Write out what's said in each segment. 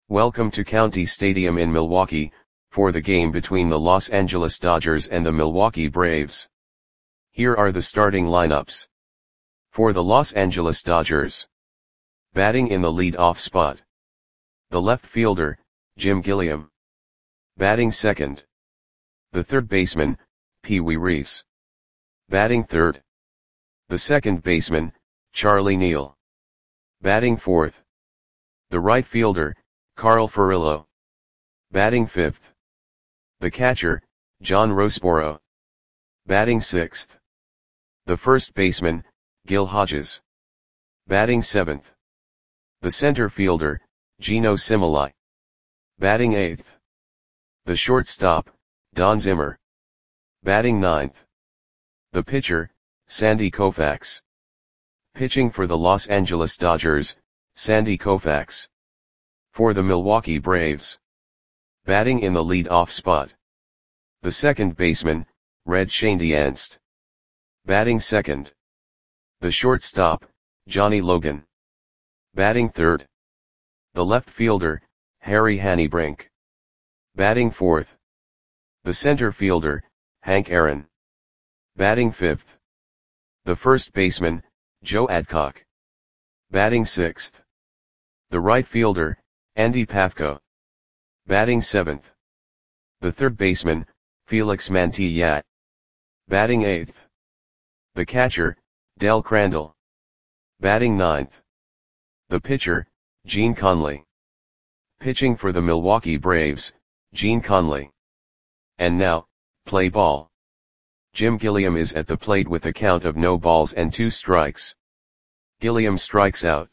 Welcome to County Stadium in Milwaukee, for the game between the Los Angeles Dodgers and the Milwaukee Braves. Here are the starting lineups. For the Los Angeles Dodgers. Batting in the lead-off spot. The left fielder, Jim Gilliam. Batting second. The third baseman, Pee Wee Reese. Batting third. The second baseman, Charlie Neal. Batting fourth. The right fielder, Carl Furillo. Batting fifth. The catcher, John Roseboro. Batting sixth. The first baseman, Gil Hodges. Batting seventh. The center fielder, Geno Similai. Batting eighth. The shortstop, Don Zimmer. Batting ninth. The pitcher, Sandy Koufax. Pitching for the Los Angeles Dodgers, Sandy Koufax. For the Milwaukee Braves. Batting in the lead-off spot. The second baseman, Red Schoendienst. Batting second. The shortstop, Johnny Logan. Batting third. The left fielder, Harry Hannebrink. Batting fourth. The center fielder, Hank Aaron. Batting fifth. The first baseman, Joe Adcock. Batting sixth. The right fielder, Andy Pafko. Batting seventh. The third baseman, Felix Mantilla. Batting eighth. The catcher, Del Crandall. Batting ninth. The pitcher, Gene Conley. Pitching for the Milwaukee Braves, Gene Conley. And now, play ball. Jim Gilliam is at the plate with a count of no balls and 2 strikes. Gilliam strikes out.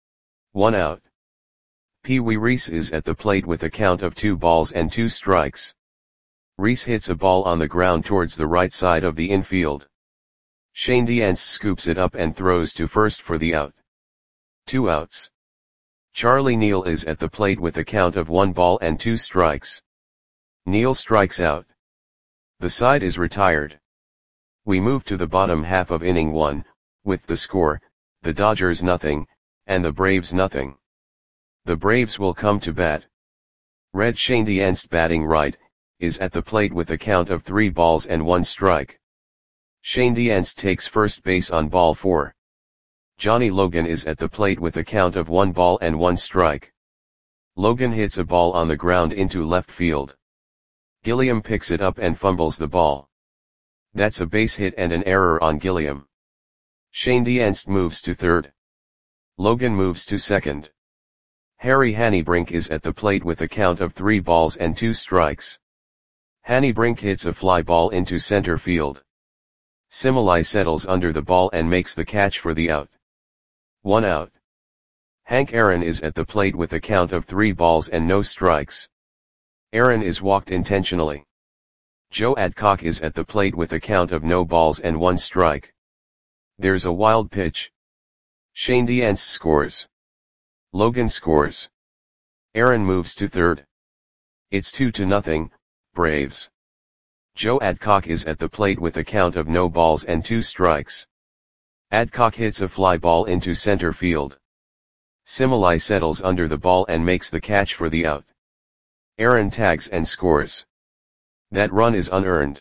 1 out. Pee Wee Reese is at the plate with a count of 2 balls and 2 strikes. Reese hits a ball on the ground towards the right side of the infield. Schoendienst scoops it up and throws to first for the out. 2 outs. Charlie Neal is at the plate with a count of 1 ball and 2 strikes. Neal strikes out. The side is retired. We move to the bottom half of inning 1, with the score, the Dodgers nothing, and the Braves nothing. The Braves will come to bat. Red Schoendienst, batting right, is at the plate with a count of 3 balls and 1 strike. Schoendienst takes first base on ball 4. Johnny Logan is at the plate with a count of 1 ball and 1 strike. Logan hits a ball on the ground into left field. Gilliam picks it up and fumbles the ball. That's a base hit and an error on Gilliam. Schoendienst moves to third. Logan moves to second. Harry Hannebrink is at the plate with a count of 3 balls and 2 strikes. Hannebrink hits a fly ball into center field. Similai settles under the ball and makes the catch for the out. 1 out. Hank Aaron is at the plate with a count of 3 balls and no strikes. Aaron is walked intentionally. Joe Adcock is at the plate with a count of no balls and 1 strike. There's a wild pitch. Schoendienst scores. Logan scores. Aaron moves to third. It's 2-0, Braves. Joe Adcock is at the plate with a count of no balls and 2 strikes. Adcock hits a fly ball into center field. Similai settles under the ball and makes the catch for the out. Aaron tags and scores. That run is unearned.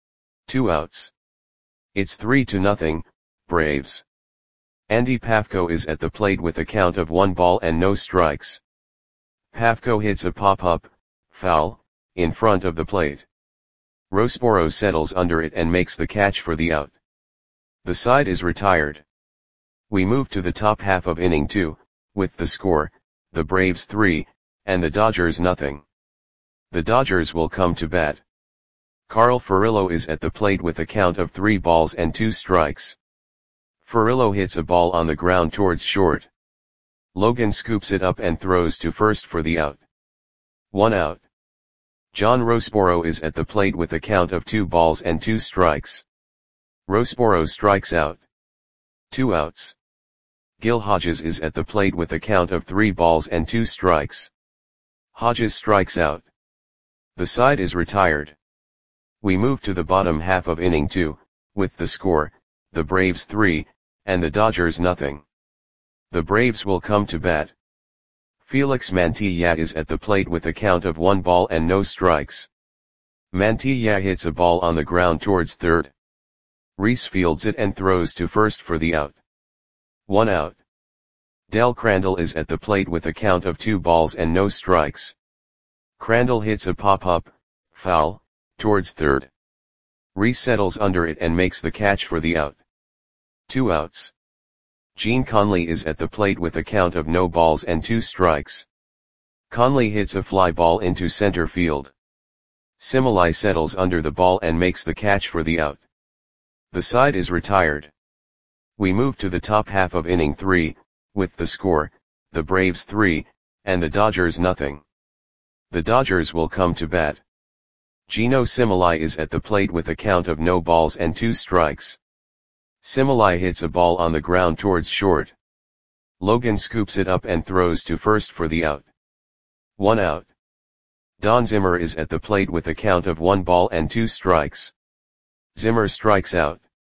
2 outs. It's 3-0, Braves. Andy Pafko is at the plate with a count of 1 ball and no strikes. Pafko hits a pop-up, foul, in front of the plate. Roseboro settles under it and makes the catch for the out. The side is retired. We move to the top half of inning 2, with the score, the Braves 3, and the Dodgers nothing. The Dodgers will come to bat. Carl Furillo is at the plate with a count of 3 balls and 2 strikes. Furillo hits a ball on the ground towards short. Logan scoops it up and throws to first for the out. 1 out. John Roseboro is at the plate with a count of 2 balls and 2 strikes. Roseboro strikes out. 2 outs. Gil Hodges is at the plate with a count of 3 balls and 2 strikes. Hodges strikes out. The side is retired. We move to the bottom half of inning 2, with the score, the Braves 3, and the Dodgers nothing. The Braves will come to bat. Felix Mantilla is at the plate with a count of 1 ball and no strikes. Mantilla hits a ball on the ground towards third. Rhys fields it and throws to first for the out. 1 out. Del Crandall is at the plate with a count of 2 balls and no strikes. Crandall hits a pop-up, foul, towards third. Rhys settles under it and makes the catch for the out. 2 outs. Gene Conley is at the plate with a count of no balls and 2 strikes. Conley hits a fly ball into center field. Similai settles under the ball and makes the catch for the out. The side is retired. We move to the top half of inning 3, with the score, the Braves 3, and the Dodgers nothing. The Dodgers will come to bat. Geno Similai is at the plate with a count of no balls and 2 strikes. Similai hits a ball on the ground towards short. Logan scoops it up and throws to first for the out. 1 out. Don Zimmer is at the plate with a count of 1 ball and 2 strikes. Zimmer strikes out.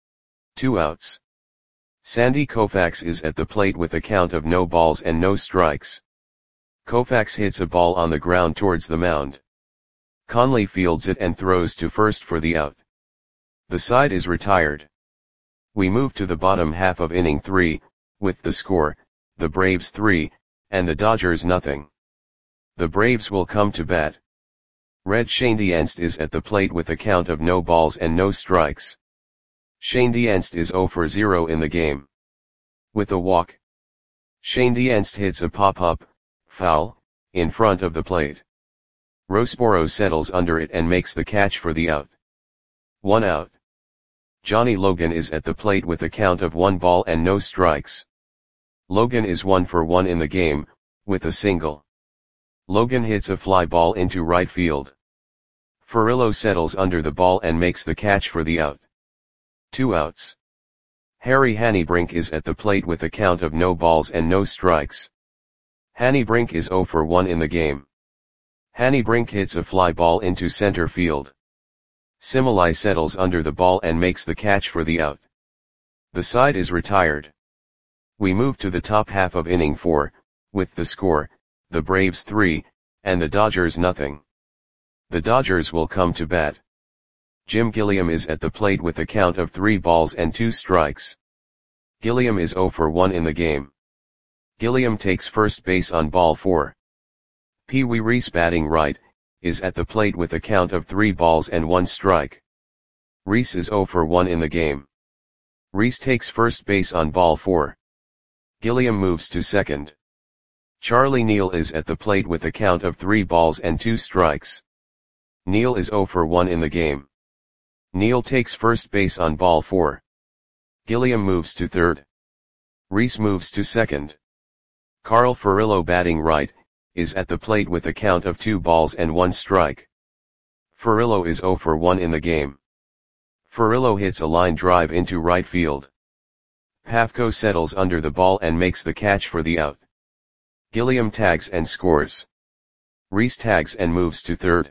2 outs. Sandy Koufax is at the plate with a count of no balls and no strikes. Koufax hits a ball on the ground towards the mound. Conley fields it and throws to first for the out. The side is retired. We move to the bottom half of inning 3, with the score, the Braves 3, and the Dodgers nothing. The Braves will come to bat. Red Schoendienst is at the plate with a count of no balls and no strikes. Schoendienst is 0 for 0 in the game. With a walk. Schoendienst hits a pop-up, foul, in front of the plate. Rossboro settles under it and makes the catch for the out. 1 out. Johnny Logan is at the plate with a count of 1 ball and no strikes. Logan is 1 for 1 in the game, with a single. Logan hits a fly ball into right field. Furillo settles under the ball and makes the catch for the out. 2 outs. Harry Hannebrink is at the plate with a count of no balls and no strikes. Hannebrink is 0 for 1 in the game. Hannebrink hits a fly ball into center field. Similai settles under the ball and makes the catch for the out. The side is retired. We move to the top half of inning 4, with the score, the Braves 3, and the Dodgers nothing. The Dodgers will come to bat. Jim Gilliam is at the plate with a count of 3 balls and 2 strikes. Gilliam is 0 for 1 in the game. Gilliam takes first base on ball 4. Pee Wee Reese batting right, is at the plate with a count of 3 balls and 1 strike. Reese is 0 for 1 in the game. Reese takes first base on ball 4. Gilliam moves to second. Charlie Neal is at the plate with a count of 3 balls and 2 strikes. Neal is 0 for 1 in the game. Neal takes first base on ball 4. Gilliam moves to third. Reese moves to second. Carl Furillo batting right, is at the plate with a count of 2 balls and 1 strike. Furillo is 0 for 1 in the game. Furillo hits a line drive into right field. Pafko settles under the ball and makes the catch for the out. Gilliam tags and scores. Reese tags and moves to third.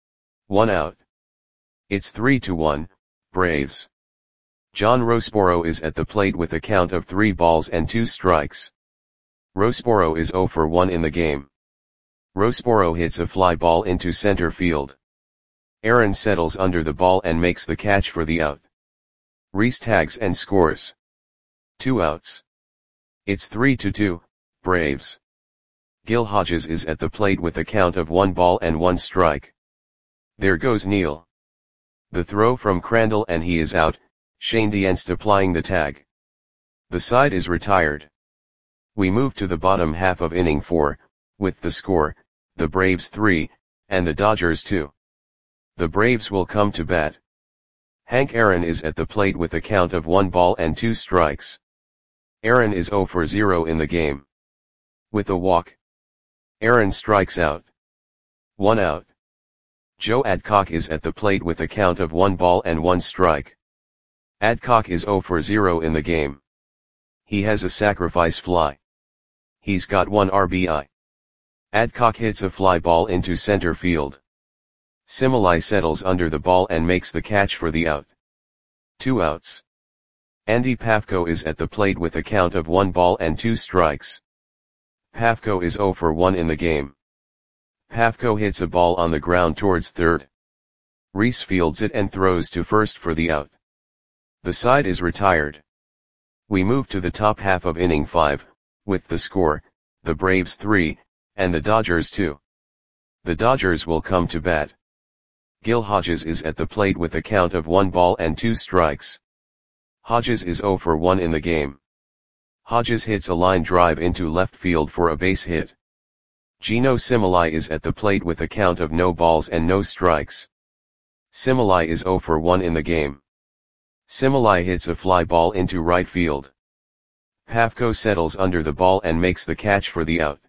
1 out. It's 3-1, Braves. John Rossboro is at the plate with a count of 3 balls and 2 strikes. Rossboro is 0 for 1 in the game. Rossboro hits a fly ball into center field. Aaron settles under the ball and makes the catch for the out. Reese tags and scores. 2 outs. It's 3-2, Braves. Gil Hodges is at the plate with a count of 1 ball and 1 strike. There goes Neal. The throw from Crandall and he is out, Schoendienst applying the tag. The side is retired. We move to the bottom half of inning 4, with the score, the Braves 3, and the Dodgers 2. The Braves will come to bat. Hank Aaron is at the plate with a count of 1 ball and 2 strikes. Aaron is 0 for 0 in the game. With a walk. Aaron strikes out. 1 out. Joe Adcock is at the plate with a count of 1 ball and 1 strike. Adcock is 0 for 0 in the game. He has a sacrifice fly. He's got 1 RBI. Adcock hits a fly ball into center field. Similai settles under the ball and makes the catch for the out. 2 outs. Andy Pafko is at the plate with a count of 1 ball and 2 strikes. Pafko is 0 for 1 in the game. Pafko hits a ball on the ground towards third. Reese fields it and throws to first for the out. The side is retired. We move to the top half of inning 5, with the score, the Braves 3, and the Dodgers 2. The Dodgers will come to bat. Gil Hodges is at the plate with a count of 1 ball and 2 strikes. Hodges is 0 for 1 in the game. Hodges hits a line drive into left field for a base hit. Gino Cimoli is at the plate with a count of no balls and no strikes. Cimoli is 0 for 1 in the game. Cimoli hits a fly ball into right field. Pafko settles under the ball and makes the catch for the out.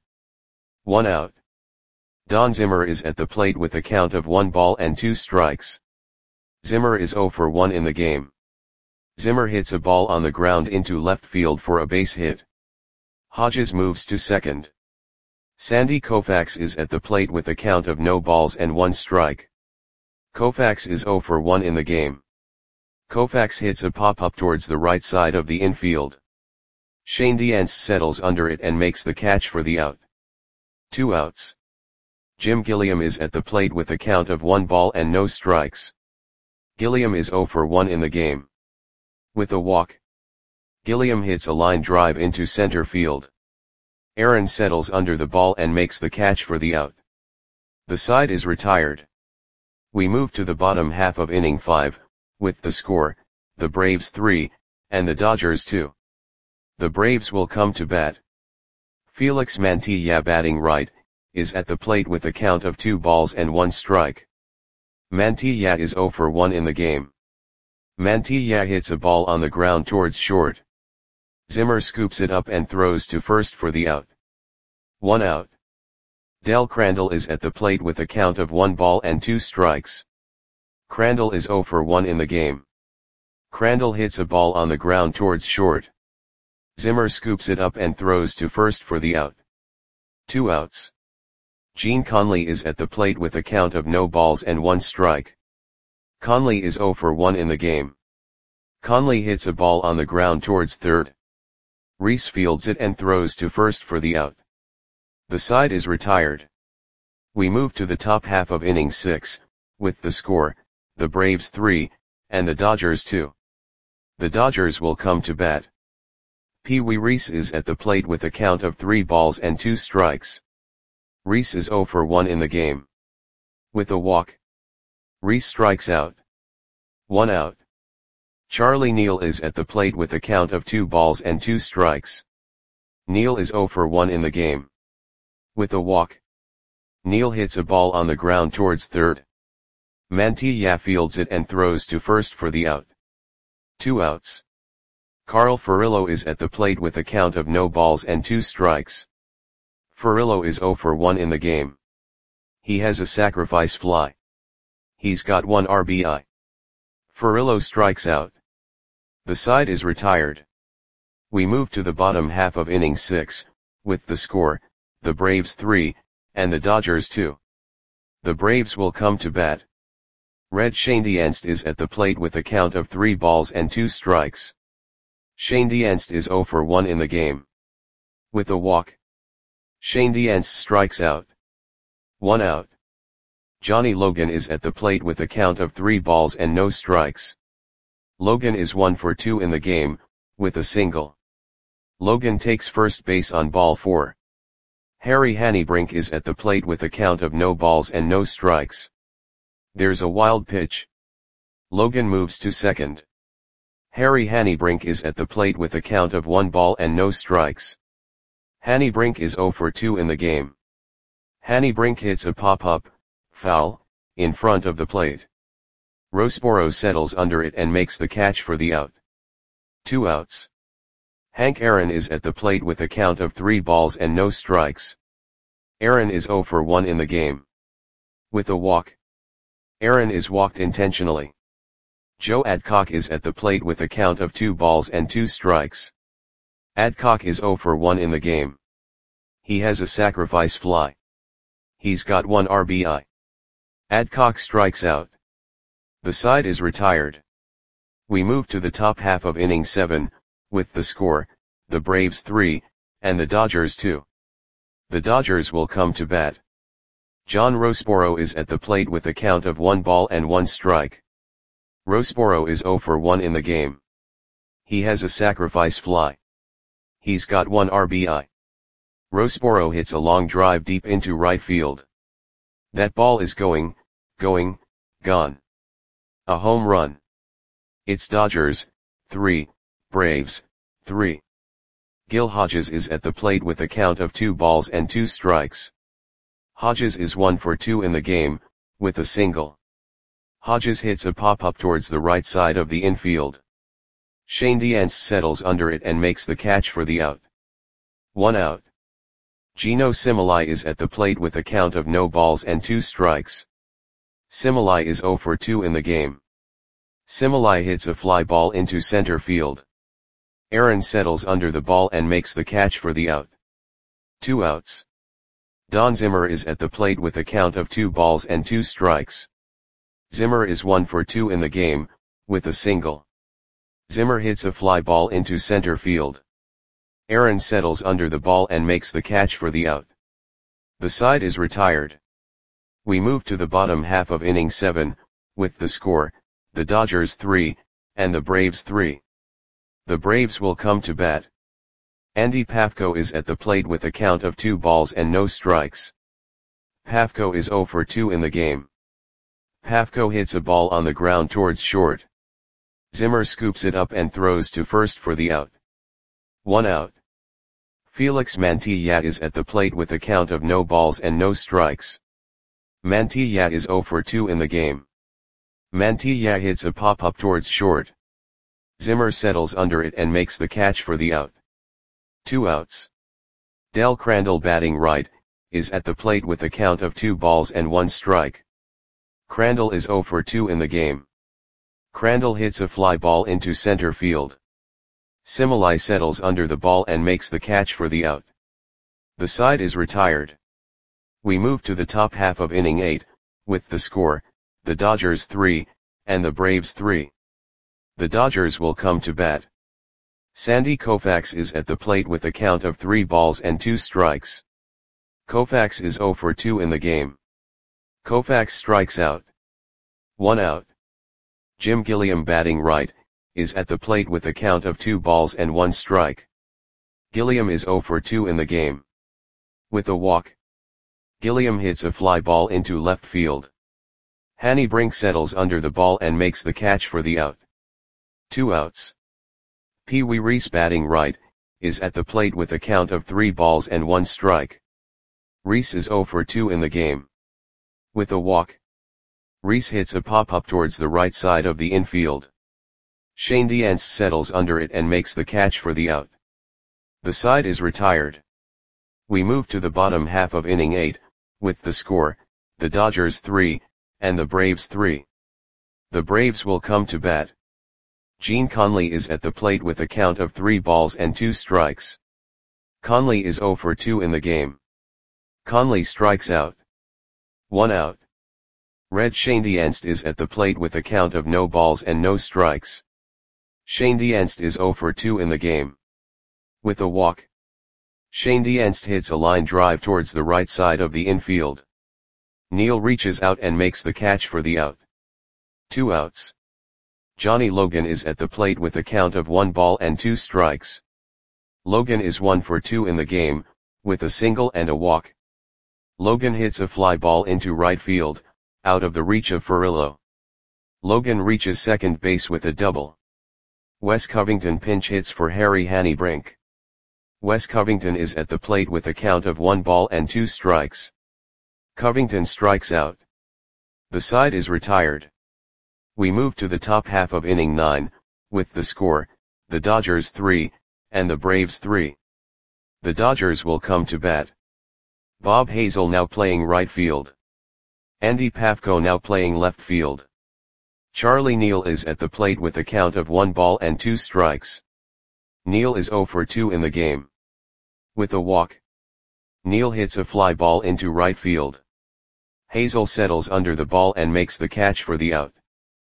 1 out. Don Zimmer is at the plate with a count of 1 ball and 2 strikes. Zimmer is 0 for 1 in the game. Zimmer hits a ball on the ground into left field for a base hit. Hodges moves to second. Sandy Koufax is at the plate with a count of no balls and 1 strike. Koufax is 0 for 1 in the game. Koufax hits a pop-up towards the right side of the infield. Shane Diance settles under it and makes the catch for the out. 2 outs. Jim Gilliam is at the plate with a count of 1 ball and no strikes. Gilliam is 0 for 1 in the game. With a walk, Gilliam hits a line drive into center field. Aaron settles under the ball and makes the catch for the out. The side is retired. We move to the bottom half of inning 5, with the score, the Braves 3, and the Dodgers 2. The Braves will come to bat. Felix Mantilla, batting right, is at the plate with a count of 2 balls and 1 strike. Mantilla is 0 for 1 in the game. Mantilla hits a ball on the ground towards short. Zimmer scoops it up and throws to first for the out. 1 out. Del Crandall is at the plate with a count of 1 ball and 2 strikes. Crandall is 0 for 1 in the game. Crandall hits a ball on the ground towards short. Zimmer scoops it up and throws to first for the out. 2 outs. Gene Conley is at the plate with a count of no balls and 1 strike. Conley is 0 for 1 in the game. Conley hits a ball on the ground towards third. Reese fields it and throws to first for the out. The side is retired. We move to the top half of inning 6, with the score, the Braves 3, and the Dodgers 2. The Dodgers will come to bat. Pee Wee Reese is at the plate with a count of 3 balls and 2 strikes. Reese is 0 for 1 in the game. With a walk, Reese strikes out. 1 out. Charlie Neal is at the plate with a count of 2 balls and 2 strikes. Neal is 0 for 1 in the game. With a walk, Neal hits a ball on the ground towards third. Mantilla fields it and throws to first for the out. 2 outs. Carl Furillo is at the plate with a count of no balls and 2 strikes. Furillo is 0 for 1 in the game. He has a sacrifice fly. He's got 1 RBI. Furillo strikes out. The side is retired. We move to the bottom half of inning 6, with the score, the Braves 3, and the Dodgers 2. The Braves will come to bat. Red Shane Diance is at the plate with a count of 3 balls and 2 strikes. Shane Diance is 0 for 1 in the game. With a walk, Shane Diance strikes out. 1 out. Johnny Logan is at the plate with a count of 3 balls and no strikes. Logan is 1 for 2 in the game, with a single. Logan takes first base on ball 4. Harry Hannebrink is at the plate with a count of no balls and no strikes. There's a wild pitch. Logan moves to second. Harry Hannebrink is at the plate with a count of 1 ball and no strikes. Hannebrink is 0 for 2 in the game. Hannebrink hits a pop-up, foul, in front of the plate. Rosboro settles under it and makes the catch for the out. 2 outs. Hank Aaron is at the plate with a count of 3 balls and no strikes. Aaron is 0 for 1 in the game. With a walk, Aaron is walked intentionally. Joe Adcock is at the plate with a count of 2 balls and 2 strikes. Adcock is 0 for 1 in the game. He has a sacrifice fly. He's got 1 RBI. Adcock strikes out. The side is retired. We move to the top half of inning 7, with the score, the Braves 3, and the Dodgers 2. The Dodgers will come to bat. John Roseboro is at the plate with a count of 1 ball and 1 strike. Roseboro is 0 for 1 in the game. He has a sacrifice fly. He's got 1 RBI. Roseboro hits a long drive deep into right field. That ball is going, gone. A home run. It's Dodgers, 3, Braves, 3. Gil Hodges is at the plate with a count of 2 balls and 2 strikes. Hodges is 1 for 2 in the game, with a single. Hodges hits a pop-up towards the right side of the infield. Shane Diance settles under it and makes the catch for the out. 1 out. Geno Similai is at the plate with a count of no balls and 2 strikes. Similai is 0 for 2 in the game. Similai hits a fly ball into center field. Aaron settles under the ball and makes the catch for the out. 2 outs. Don Zimmer is at the plate with a count of 2 balls and 2 strikes. Zimmer is 1 for 2 in the game, with a single. Zimmer hits a fly ball into center field. Aaron settles under the ball and makes the catch for the out. The side is retired. We move to the bottom half of inning 7, with the score, the Dodgers 3, and the Braves 3. The Braves will come to bat. Andy Pafko is at the plate with a count of 2 balls and no strikes. Pafko is 0 for 2 in the game. Pafko hits a ball on the ground towards short. Zimmer scoops it up and throws to first for the out. 1 out. Felix Mantilla is at the plate with a count of no balls and no strikes. Mantilla is 0 for 2 in the game. Mantilla hits a pop-up towards short. Zimmer settles under it and makes the catch for the out. 2 outs. Del Crandall, batting right, is at the plate with a count of 2 balls and 1 strike. Crandall is 0 for 2 in the game. Crandall hits a fly ball into center field. Similai settles under the ball and makes the catch for the out. The side is retired. We move to the top half of inning 8, with the score, the Dodgers 3, and the Braves 3. The Dodgers will come to bat. Sandy Koufax is at the plate with a count of 3 balls and 2 strikes. Koufax is 0 for 2 in the game. Koufax strikes out. 1 out. Jim Gilliam, batting right, is at the plate with a count of 2 balls and 1 strike. Gilliam is 0 for 2 in the game. With a walk. Gilliam hits a fly ball into left field. Hanny Brink settles under the ball and makes the catch for the out. 2 outs. Pee Wee Reese, batting right, is at the plate with a count of 3 balls and 1 strike. Reese is 0 for 2 in the game. With a walk. Reese hits a pop-up towards the right side of the infield. Shane Diance settles under it and makes the catch for the out. The side is retired. We move to the bottom half of inning 8, with the score, the Dodgers 3, and the Braves 3. The Braves will come to bat. Gene Conley is at the plate with a count of 3 balls and 2 strikes. Conley is 0 for 2 in the game. Conley strikes out. 1 out. Red Shane Diance is at the plate with a count of no balls and no strikes. Shane Diance is 0 for 2 in the game. With a walk. Shane Diance hits a line drive towards the right side of the infield. Neal reaches out and makes the catch for the out. 2 outs. Johnny Logan is at the plate with a count of 1 ball and 2 strikes. Logan is 1 for 2 in the game, with a single and a walk. Logan hits a fly ball into right field, out of the reach of Furillo. Logan reaches second base with a double. Wes Covington pinch hits for Harry Hanny Brink. Wes Covington is at the plate with a count of 1 ball and 2 strikes. Covington strikes out. The side is retired. We move to the top half of inning 9, with the score, the Dodgers 3, and the Braves 3. The Dodgers will come to bat. Bob Hazel now playing right field. Andy Pafko now playing left field. Charlie Neal is at the plate with a count of 1 ball and 2 strikes. Neal is 0 for 2 in the game. With a walk. Neal hits a fly ball into right field. Hazel settles under the ball and makes the catch for the out.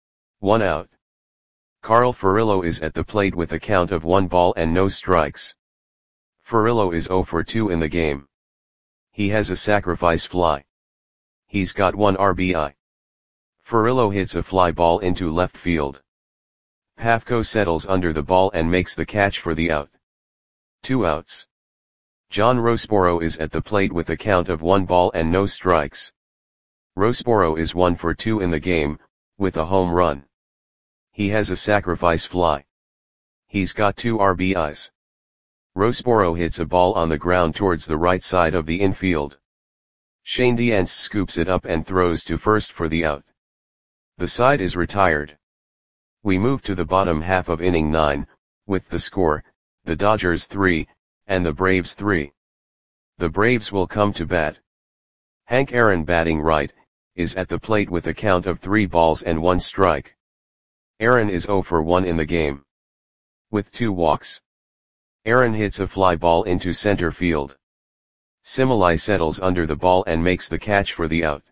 1 out. Carl Furillo is at the plate with a count of 1 ball and no strikes. Furillo is 0 for 2 in the game. He has a sacrifice fly. He's got 1 RBI. Furillo hits a fly ball into left field. Pafko settles under the ball and makes the catch for the out. 2 outs. John Rossboro is at the plate with a count of 1 ball and no strikes. Rossboro is 1 for 2 in the game, with a home run. He has a sacrifice fly. He's got 2 RBIs. Rossboro hits a ball on the ground towards the right side of the infield. Shane Diance scoops it up and throws to first for the out. The side is retired. We move to the bottom half of inning 9, with the score, the Dodgers 3, and the Braves 3. The Braves will come to bat. Hank Aaron, batting right, is at the plate with a count of 3 balls and 1 strike. Aaron is 0 for 1 in the game. With 2 walks. Aaron hits a fly ball into center field. Similai settles under the ball and makes the catch for the out.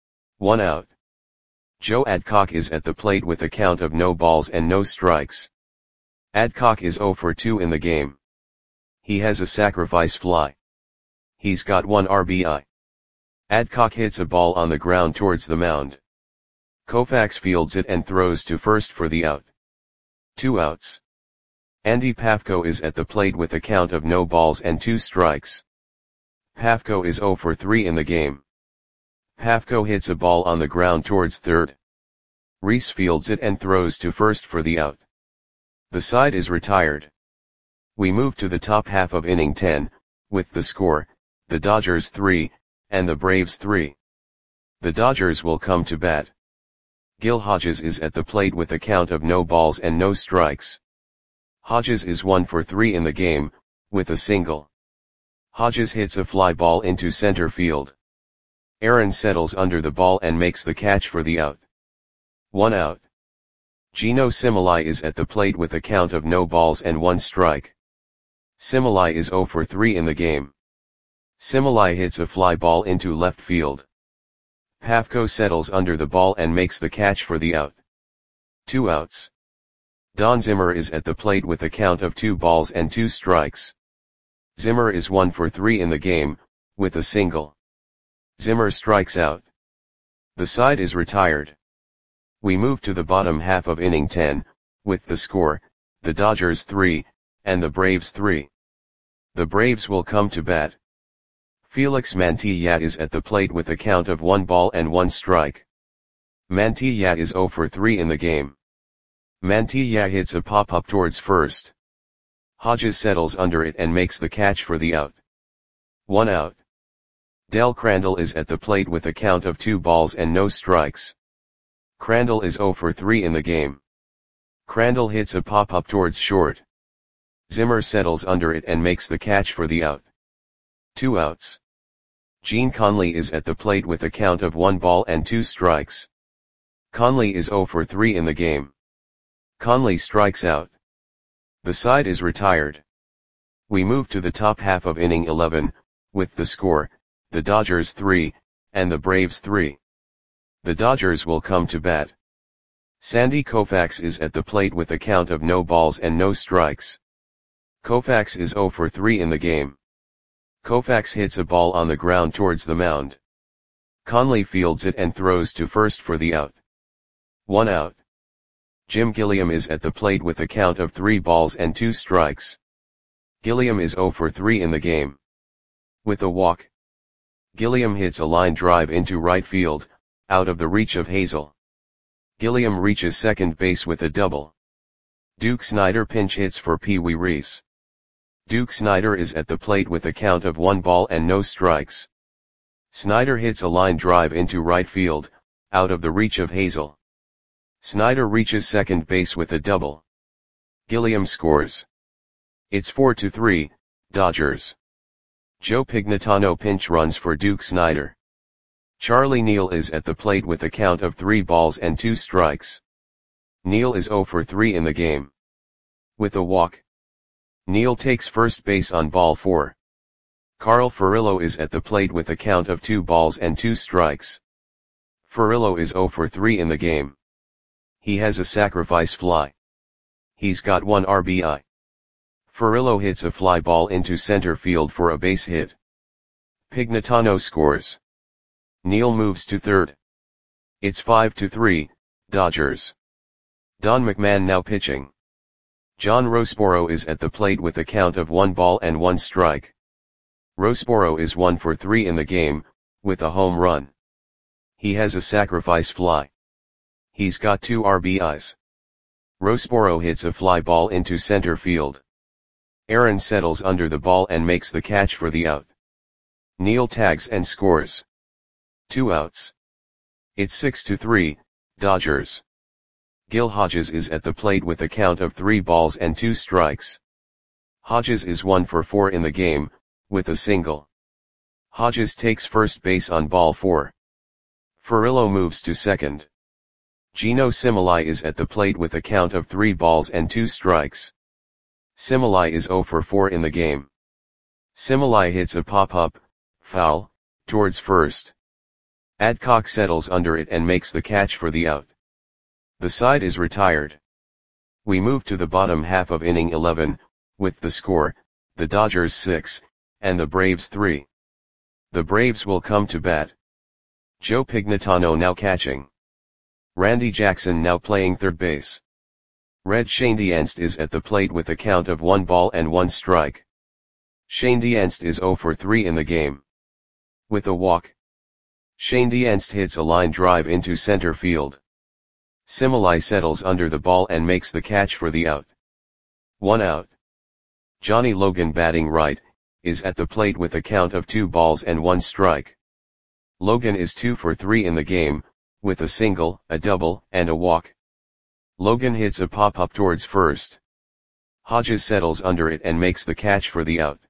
1 out. Joe Adcock is at the plate with a count of no balls and no strikes. Adcock is 0 for 2 in the game. He has a sacrifice fly. He's got 1 RBI. Adcock hits a ball on the ground towards the mound. Koufax fields it and throws to first for the out. 2 outs. Andy Pafko is at the plate with a count of no balls and 2 strikes. Pafko is 0 for 3 in the game. Pafko hits a ball on the ground towards third. Reese fields it and throws to first for the out. The side is retired. We move to the top half of inning 10, with the score, the Dodgers 3, and the Braves 3. The Dodgers will come to bat. Gil Hodges is at the plate with a count of no balls and no strikes. Hodges is 1 for 3 in the game, with a single. Hodges hits a fly ball into center field. Aaron settles under the ball and makes the catch for the out. 1 out. Gino Similai is at the plate with a count of no balls and 1 strike. Similai is 0 for 3 in the game. Similai hits a fly ball into left field. Pafko settles under the ball and makes the catch for the out. 2 outs. Don Zimmer is at the plate with a count of 2 balls and 2 strikes. Zimmer is 1 for 3 in the game, with a single. Zimmer strikes out. The side is retired. We move to the bottom half of inning 10, with the score, the Dodgers 3, and the Braves 3. The Braves will come to bat. Felix Mantilla is at the plate with a count of 1 ball and 1 strike. Mantilla is 0 for 3 in the game. Mantilla hits a pop-up towards first. Hodges settles under it and makes the catch for the out. 1 out. Del Crandall is at the plate with a count of 2 balls and no strikes. Crandall is 0 for 3 in the game. Crandall hits a pop-up towards short. Zimmer settles under it and makes the catch for the out. 2 outs. Gene Conley is at the plate with a count of 1 ball and 2 strikes. Conley is 0 for 3 in the game. Conley strikes out. The side is retired. We move to the top half of inning 11, with the score, the Dodgers 3, and the Braves 3. The Dodgers will come to bat. Sandy Koufax is at the plate with a count of no balls and no strikes. Koufax is 0 for 3 in the game. Koufax hits a ball on the ground towards the mound. Conley fields it and throws to first for the out. 1 out. Jim Gilliam is at the plate with a count of 3 balls and 2 strikes. Gilliam is 0 for 3 in the game. With a walk. Gilliam hits a line drive into right field, out of the reach of Hazel. Gilliam reaches second base with a double. Duke Snider pinch hits for Pee Wee Reese. Duke Snider is at the plate with a count of 1 ball and no strikes. Snider hits a line drive into right field, out of the reach of Hazel. Snider reaches second base with a double. Gilliam scores. It's 4-3, Dodgers. Joe Pignatano pinch runs for Duke Snider. Charlie Neal is at the plate with a count of 3 balls and 2 strikes. Neal is 0 for 3 in the game. With a walk. Neal takes first base on ball 4. Carl Furillo is at the plate with a count of 2 balls and 2 strikes. Furillo is 0 for 3 in the game. He has a sacrifice fly. He's got 1 RBI. Furillo hits a fly ball into center field for a base hit. Pignatano scores. Neil moves to third. It's 5-3, Dodgers. Don McMahon now pitching. John Roseboro is at the plate with a count of 1 ball and 1 strike. Roseboro is 1 for 3 in the game, with a home run. He has a sacrifice fly. He's got 2 RBIs. Roseboro hits a fly ball into center field. Aaron settles under the ball and makes the catch for the out. Neil tags and scores. 2 outs. It's 6-3, Dodgers. Gil Hodges is at the plate with a count of 3 balls and 2 strikes. Hodges is 1 for 4 in the game, with a single. Hodges takes first base on ball 4. Furillo moves to second. Gino Similai is at the plate with a count of 3 balls and 2 strikes. Similai is 0 for 4 in the game. Similai hits a pop-up, foul, towards first. Adcock settles under it and makes the catch for the out. The side is retired. We move to the bottom half of inning 11, with the score, the Dodgers 6, and the Braves 3. The Braves will come to bat. Joe Pignatano now catching. Randy Jackson now playing third base. Red Schoendienst is at the plate with a count of 1 ball and 1 strike. Schoendienst is 0 for 3 in the game. With a walk. Schoendienst hits a line drive into center field. Similai settles under the ball and makes the catch for the out. 1 out. Johnny Logan batting right, is at the plate with a count of 2 balls and 1 strike. Logan is 2 for 3 in the game, with a single, a double, and a walk. Logan hits a pop-up towards first. Hodges settles under it and makes the catch for the out.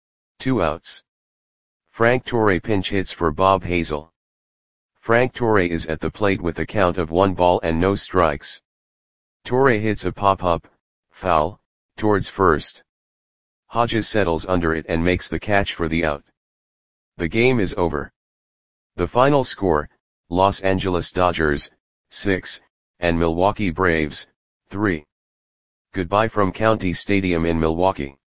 2 outs. Frank Torre pinch hits for Bob Hazel. Frank Torre is at the plate with a count of 1 ball and no strikes. Torre hits a pop-up, foul, towards first. Hodges settles under it and makes the catch for the out. The game is over. The final score, Los Angeles Dodgers, 6, and Milwaukee Braves, 3. Goodbye from County Stadium in Milwaukee.